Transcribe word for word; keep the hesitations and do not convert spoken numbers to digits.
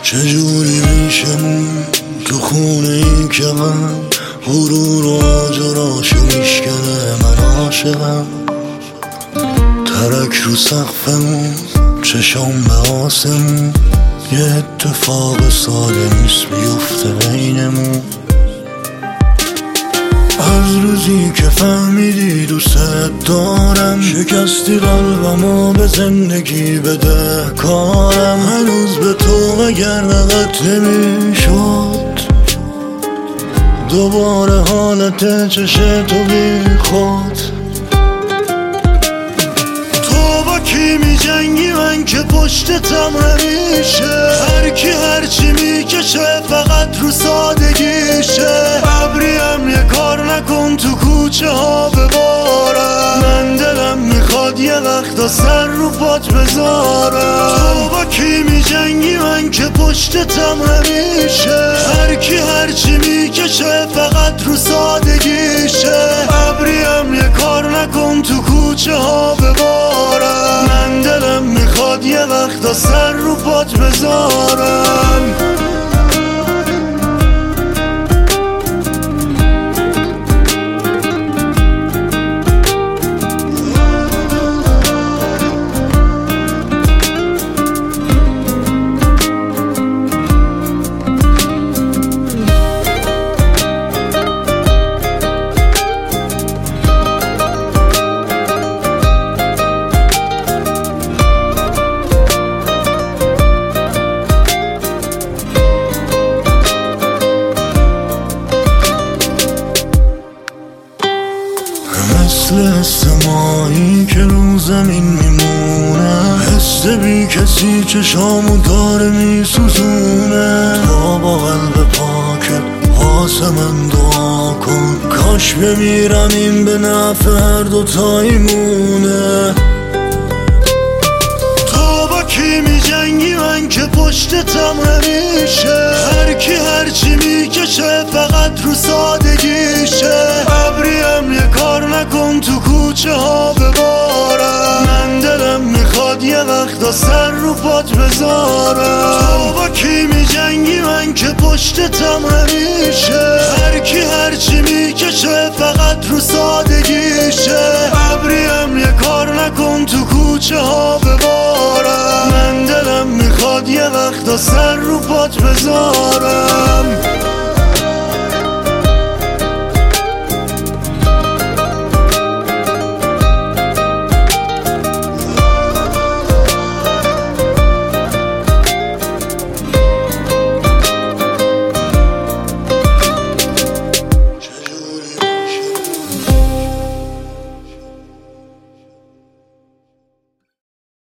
چجوری میشم تو خونه این که من غرور و آجراشو میشکنه من عاشقم. ترک رو سقفمون چشام به آسمون یه اتفاق ساده نیست بیفته بینمون. از روزی که فهمیدی دوست دارم شکستی قلبمو به زندگی بده کارم. هنوز به تو اگر نقد نمیشد دوباره حالت چش تو بی خود. تو با کی می جنگی من که پشتتم همیشه، هر کی هرچی میکشه فقط رو سادگیشه. ابریم یه کار نکن تو کوچه ها ببارم، من دلم میخواد یه وقتا سر رو پات بذارم. تو با کی می جنگی من که پشتتم همیشه، هر کی هرچی میکشه فقط رو سادگیشه. ابریم یه کار نکن تو کوچه ها ببارم، من دلم میخواد یه وقتا سر رو پات بذارم. مثل حس ماهی که رو زمین میمونه، حس بی کسی چشامو داره میسوزونه. تا با قلب پاکت واسه من دعا کن، کاش بمیرم این به نفع هر دوتاییمونه. تو با کی می جنگی من که پشتتم همیشه، هر کی هرچی میکشه فقط رو سادگیشه. ابریم یه کار نکن تو کوچه ها ببارم، من دلم میخواد یه وقتا سر رو پات بذارم. تو با کی می جنگی من که پشتتم همیشه، هر کی هرچی میکشه فقط رو سادگیشه. ابریم یه کار نکن تو کوچه ها ببارم، من دلم میخواد یه وقتا سر رو پات بذارم.